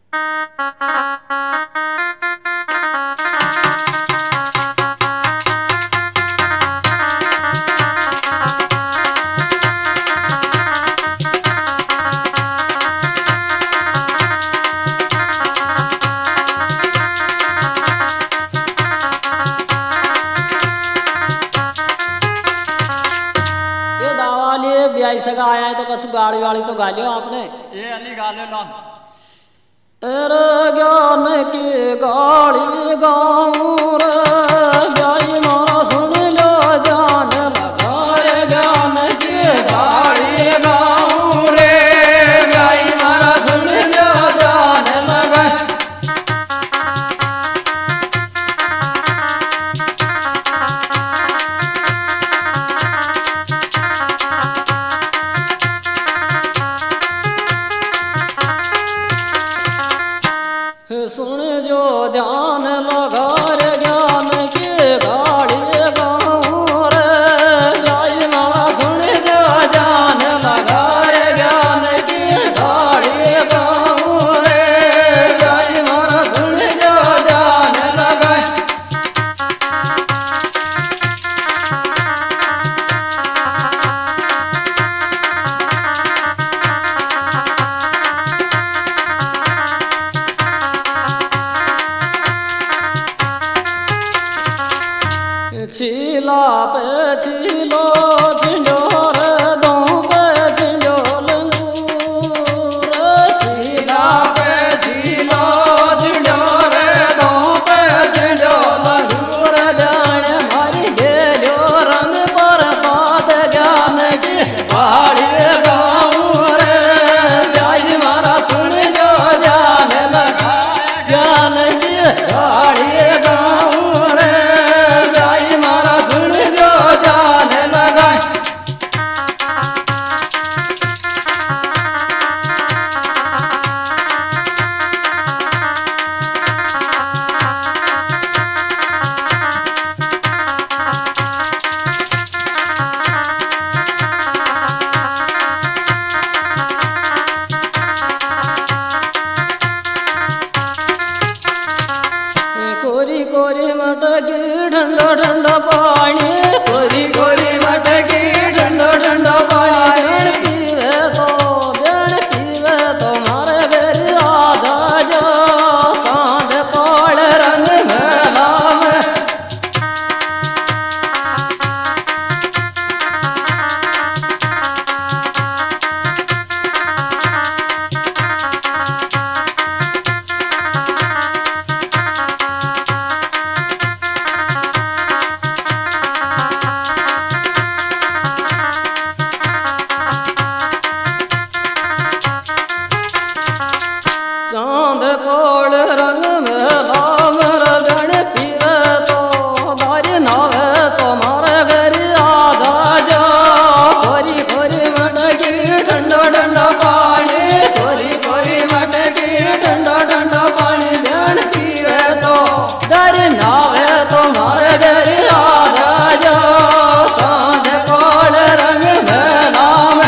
सगा आया है तो कछु गाड़ी वाली तो गा लियो आपने ये अली गा लो ला अरे ज्ञान की गाड़ी गाऊं रे गाई मारा सुन लो जान लगा रे ज्ञान की गाड़ी गाऊं रे गाई मारा सुन लो जान लगा सुन जो ध्यान लगा रे ज्ञान की गाड़ी गाऊं रे गाई मारा सुन जो जान लगा रे ज्ञान की गाड़ी गाऊं रे गाई मारा सुन जो जान लगा छिला पे छिलो झिंडोर दो पे झिंडो लंगूर छिला पे छिलो झिंडोर दो पे झिंडो लंगूर जान मारी गेलो रंग पर साथ ज्ञान की गाड़ी गाऊं रे जाई मारा सुन जो जान लगा ज्ञान की गाड़ी गाऊं रे जाई मारा सुन जो जान लगा कोरी कोरी मटकी ठंडा ठंडा पानी कोरी कोरी मटकी ठंडा ठंडा पानी पीवे तो मारे बेर आधा जो सांड पाड़ रंग मेला में चांद पोड़ रंग में राम रगण पीवे तो दारी नावे तो मारे घर आधा जो कोरी कोरी मटकी ठंडा ठंडा पानी कोरी कोरी मटकी ठंडा ठंडा पानी ध्यान पीवे तो दारी नावे तो मारे घर आधा जो चांद पोड़ रंग में राम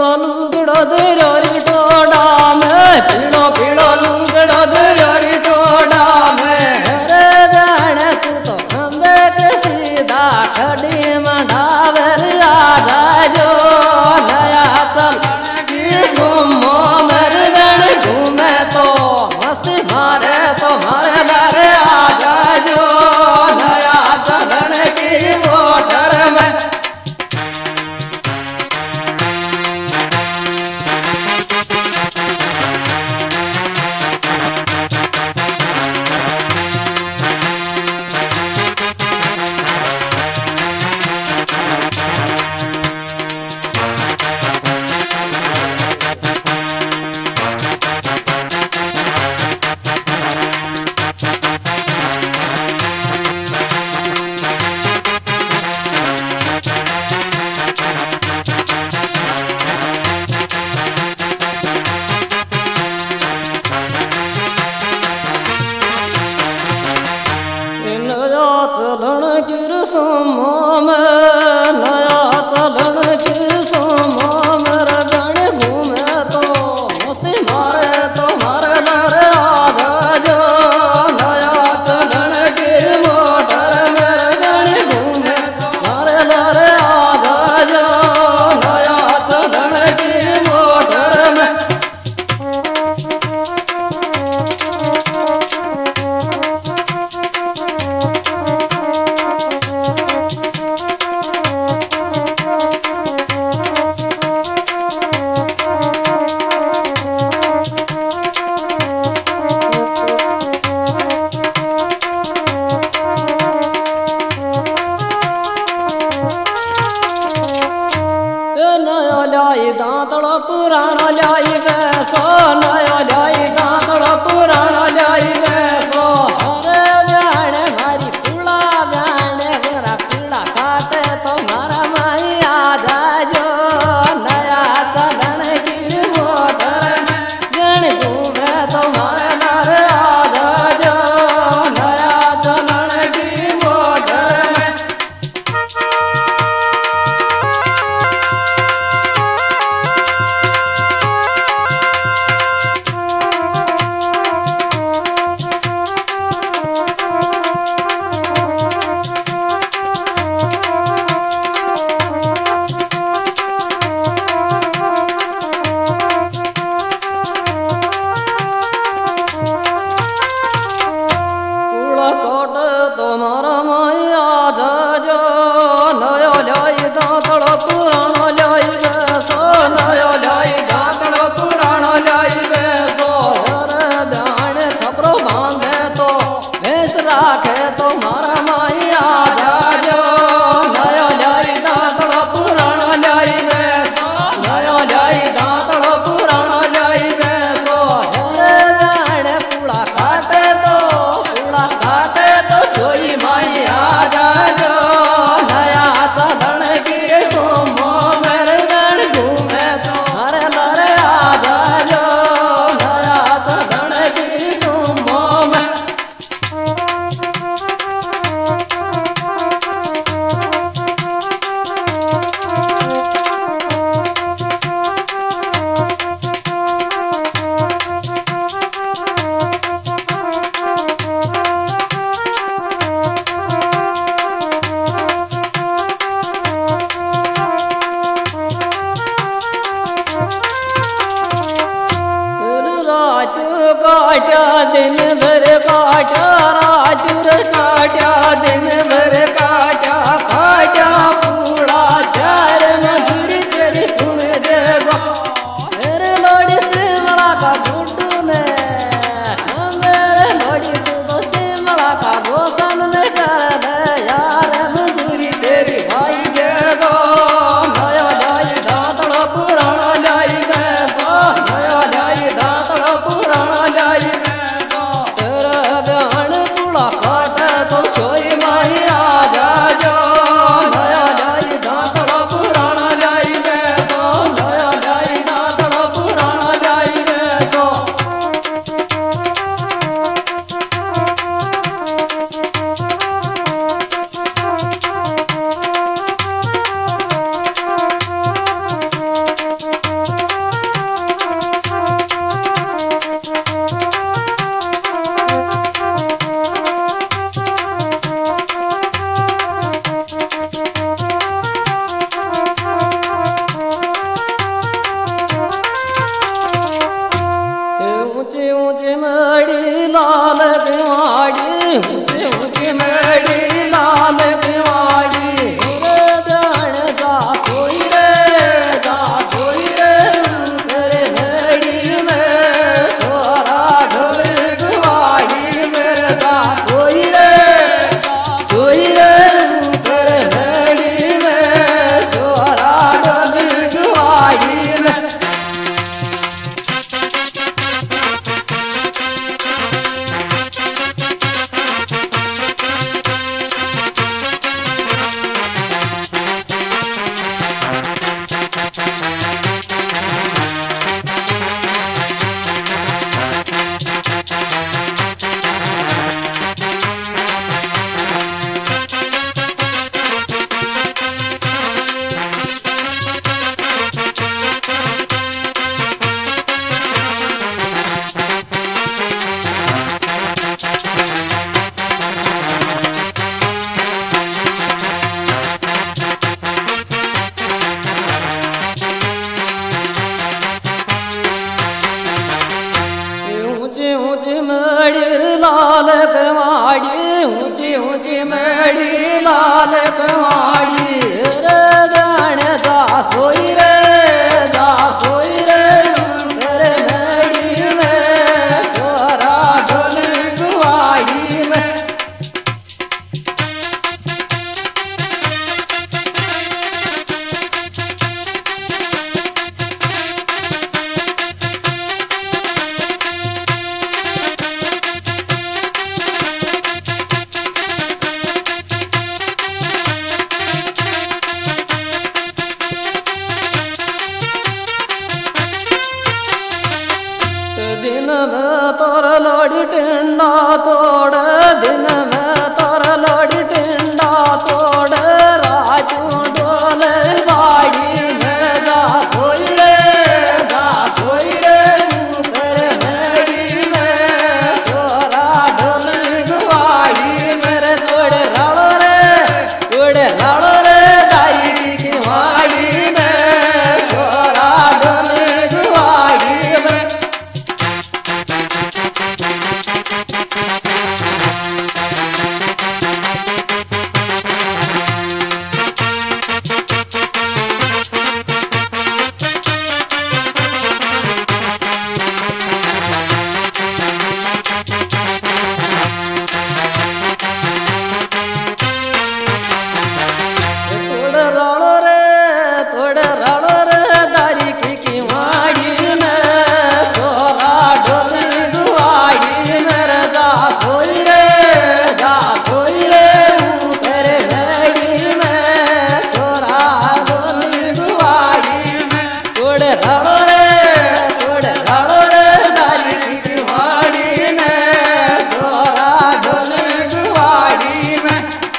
पीड़ो लुगड़ो दरियोरी टोडा में पीड़ो पीड़ो लुगड़ो दरियोरी टोडा में रे जाने तू तो खंबे के सीधा खड़ी मंडावर आ जाजो नया चलन की सुमो मरदन घूमे तो मस्ती मारे तो मारे लारे आ जाजो नया चलन की मोटर में चलन गिर सोमो में नया चलन गिर सोमो मेरे गण घूमे तो मस्ती मारे तो मारे लरे आजा नया चलन गिर मोटर मेरे गण घूमे तो मारे लरे आजा नया चलन गिर मोटर में दांतड़ो पुराना लाई गैसो नयो लाई दांतड़ो पुराना लाई गैसो हरे जाने मारी फूला जाने मेरा फूला काटे तो मारा माई आ जाजो नया चलन की मोटर में गण घूमे तो मारे मारे आ जाजो नया चलन की मोटर में कोट तुम्हारा माया जाजो नयो लाई दांतड़ो पुरानो लाई गैसो नयो लाई दांतड़ो पुरानो लाई गैसो रे ब्याण छपरो बांधे तो भैंस राखे तो मारा माया जाजो नयो लाई दांतड़ो पुरानो लाई गैसो नयो लाई दांतड़ो पुरानो लाई गैसो रे ब्याण पूड़ा काटे तो पूड़ा काटे तो छोरी माई आ जाजो मेरी लाल कमाड़ी रे जाने जा सोई रे तेरे मेरी में छोरा ढोली गुआड़ी में दिन में तोर लोड़ी टिंडा तोड़ दिन में तोर लोड़ी टिंडा तोड़ राजू डोले बाड़ी में जा सोई रे तेरे मेरी में छोरा ढोली गुआड़ी मेरे तोड़े राड़ो रे दाई की वाड़ी में छोरा ढोली गुआड़ी में तोड़े राड़ो रे दारी की वाड़ी में छोरा ढोली गुआड़ी मेरे जा सोई रे तेरे मेरी में छोरा ढोली गुआड़ी में तोड़े राड़ो रे दारी की वाड़ी में छोरा ढोली गुआड़ी में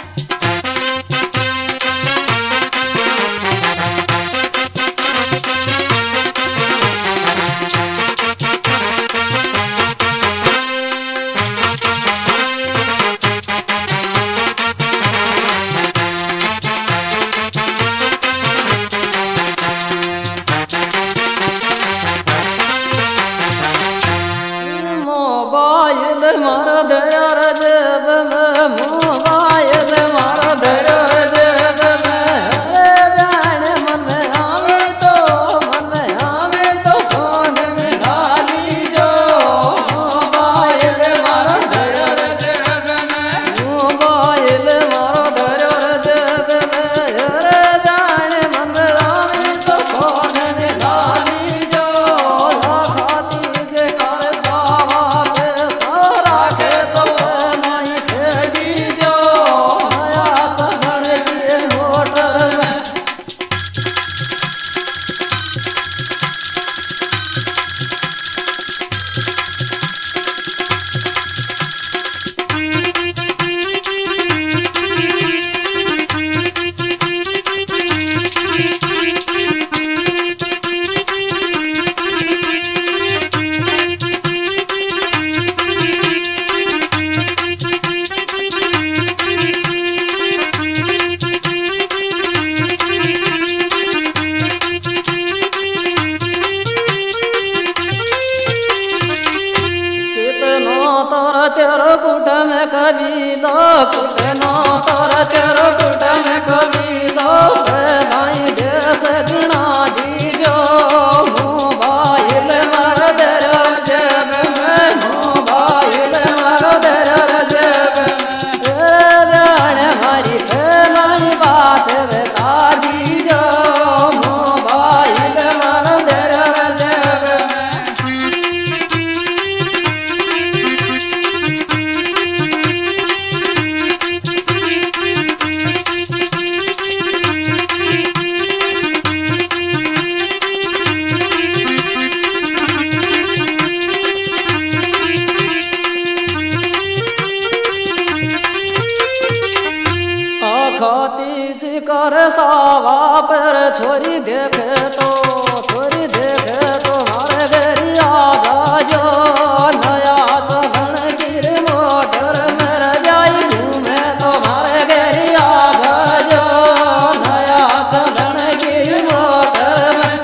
मोबाइल मार दया जेब में मोबाइल मार दया जेब में जाने मन आवे तो फोन में गाली जो मोबाइल मार दया जेब में मोबाइल मार दया जेब में जाने मन आवे तो फोन में गाली जो खाती के कर सावा तेरो कुट में कबीलो कितना तोरा तेरो कुट में कबीलो भाई देश गुणा दीजो मोबाइल मार दरो जेब में मोबाइल मार दरो जेब में जाने हमारी फैलाई बात बता दीजो मोबाइल मार दरो जेब में खाती कर सावा पर छोरी देखे तो मारे बेरी आगा जो नया सगन गिर मोटर मेरे जाई घूमे तो मारे बेरी आगा जो नया सगन गिर मोटर में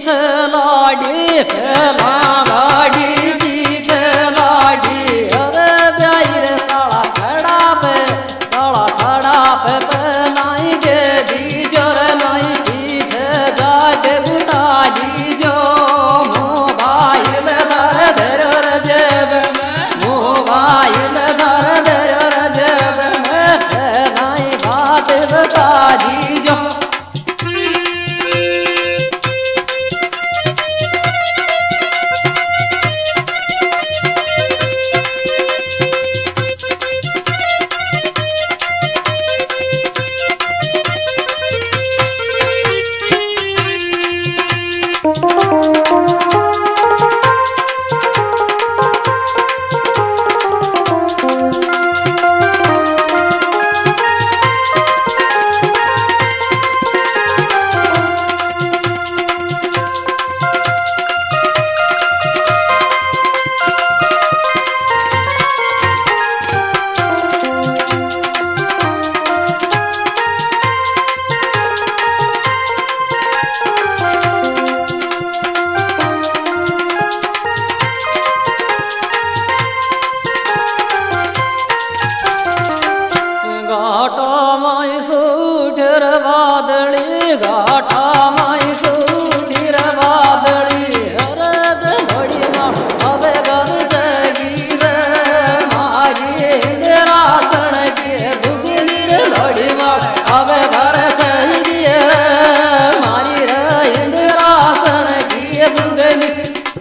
पीछे लाडी फैला गाड़ी पीछे लाडी अरे ब्याई रे साला खड़ा पे बनाई दे दी जोर नहीं पीछे जाके बुता दी जो मोबाइल धर धर जेब में मोबाइल धर धर जेब में नहीं बात बता दी जो घाटा माई सूठिर बादली अरद बड़ी माँ अबे गल जगी रे मारी रासन की दुगली रे लड़ी माँ अबे घर सही रे मारी रे रासन की दुगली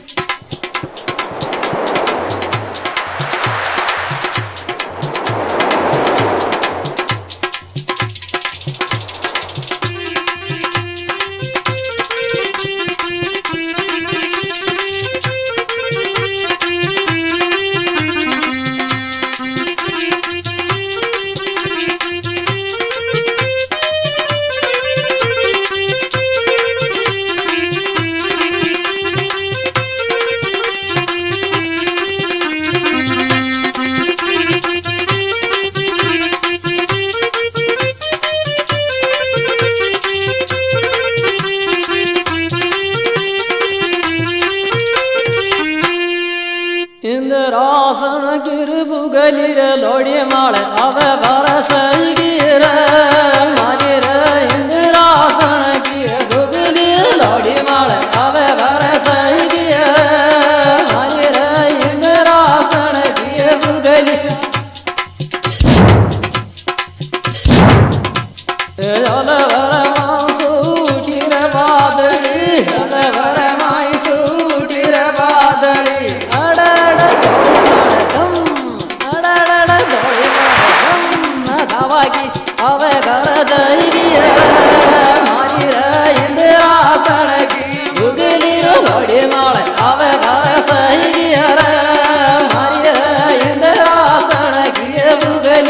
इंद्रासन गिर बुगली रे लोड़ी माले अबे घर सही गिर मारी रे इंद्रासन गिर बुगली लोड़ी माले अबे घर सही गिर मारी रे इंद्रासन गिर बुगली जल भर मांसूटी रे बादली जल भर मांसूटी रे बादली अबे घर दही मारी रे इंद्रासन की दुगली लोड़ी माले अबे घर सही रे मारी रे इंद्रासन की दुगली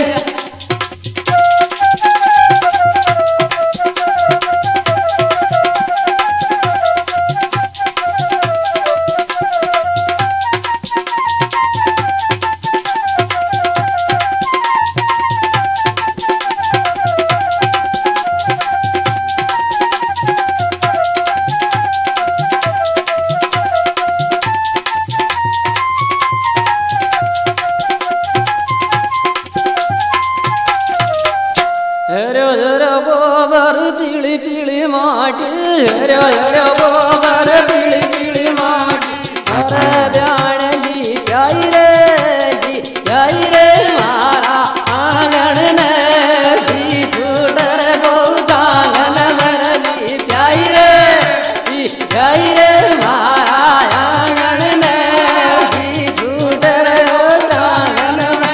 पीली पीली माटी हरे हरे बोबर पीली पीली माटी अरे ब्याण जी प्याई रे मारा आंगन ने भी सुडर गो सांगन मरली प्याई रे मारा आंगन ने भी सुडर गो सांगन में